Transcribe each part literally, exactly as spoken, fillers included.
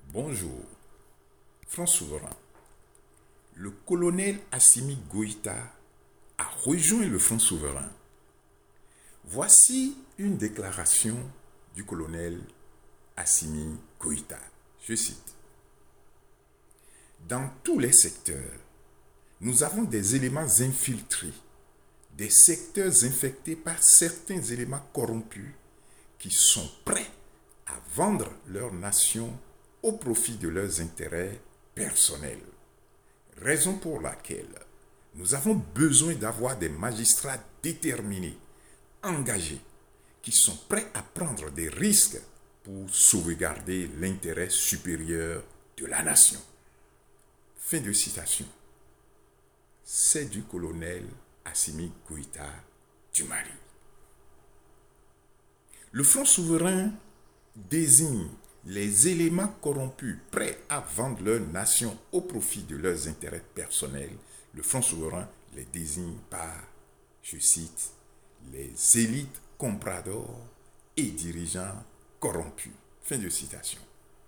Bonjour, Front souverain. Le colonel Assimi Goïta a rejoint le Front souverain. Voici une déclaration du colonel Assimi Goïta. Je cite. Dans tous les secteurs, nous avons des éléments infiltrés, des secteurs infectés par certains éléments corrompus qui sont prêts à vendre leur nation au profit de leurs intérêts personnels. Raison pour laquelle nous avons besoin d'avoir des magistrats déterminés, engagés, qui sont prêts à prendre des risques pour sauvegarder l'intérêt supérieur de la nation. Fin de citation. C'est du colonel Assimi Goïta du Mali. Le Front souverain désigne les éléments corrompus prêts à vendre leur nation au profit de leurs intérêts personnels. Le Front souverain les désigne par, je cite, les élites compradors et dirigeants corrompus. Fin de citation.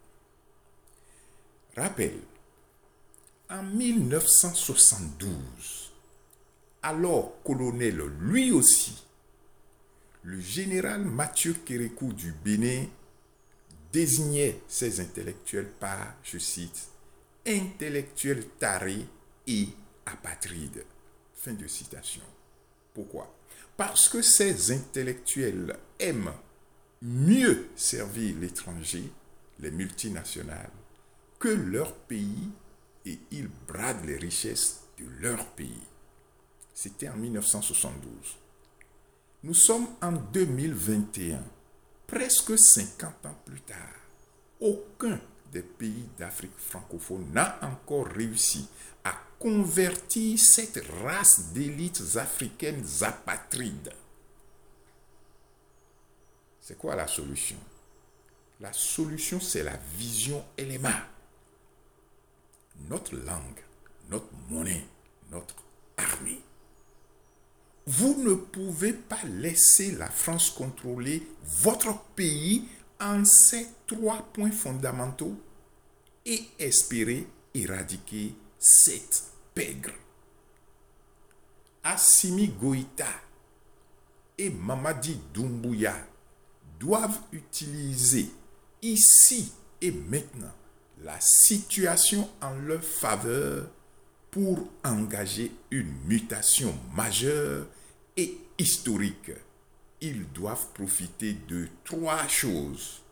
Rappel. En mille neuf cent soixante-douze, alors colonel lui aussi, le général Mathieu Kérékou du Bénin désignait ces intellectuels par, je cite, intellectuels tarés et apatrides. Fin de citation. Pourquoi? Parce que ces intellectuels aiment mieux servir l'étranger, les multinationales, que leur pays, et ils bradent les richesses de leur pays. C'était en mille neuf cent soixante-douze. Nous sommes en deux mille vingt et un. Presque cinquante ans plus tard, aucun des pays d'Afrique francophone n'a encore réussi à convertir cette race d'élites africaines apatrides. C'est quoi la solution? La solution, c'est la vision L M A. Notre langue, notre monnaie, notre armée. Vous ne pouvez pas laisser la France contrôler votre pays en ces trois points fondamentaux et espérer éradiquer cette pègre. Assimi Goïta et Mamadi Doumbouya doivent utiliser ici et maintenant la situation en leur faveur pour engager une mutation majeure et historique. Ils doivent profiter de trois choses.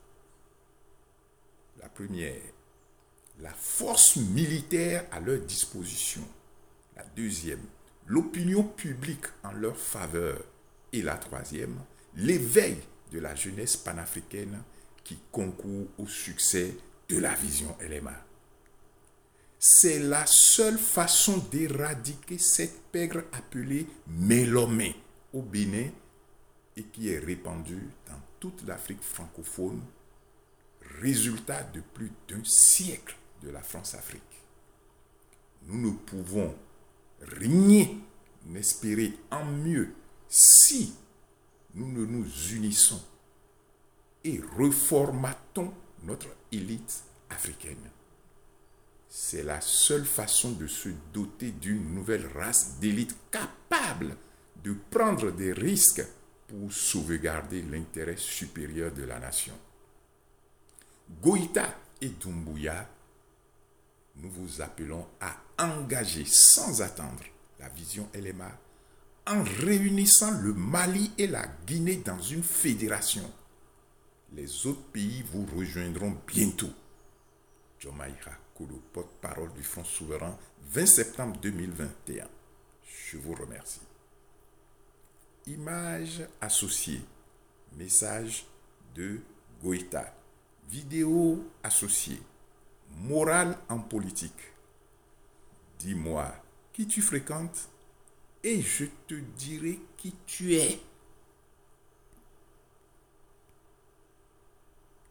La première, la force militaire à leur disposition. La deuxième, l'opinion publique en leur faveur. Et la troisième, l'éveil de la jeunesse panafricaine qui concourt au succès de la vision L M A. C'est la seule façon d'éradiquer cette pègre appelée Mélomé au Bénin et qui est répandue dans toute l'Afrique francophone, résultat de plus d'un siècle de la France-Afrique. Nous ne pouvons rien espérer en mieux si nous ne nous unissons et reformatons notre élite africaine. C'est la seule façon de se doter d'une nouvelle race d'élite capable de prendre des risques pour sauvegarder l'intérêt supérieur de la nation. Goïta et Doumbouya, nous vous appelons à engager sans attendre la vision L M A en réunissant le Mali et la Guinée dans une fédération. Les autres pays vous rejoindront bientôt. Diomaye Kolo, porte-parole du Front souverain, vingt septembre deux mille vingt et un. Je vous remercie. Images associées. Message de Goïta. Vidéo associée. Morale en politique. Dis-moi qui tu fréquentes et je te dirai qui tu es.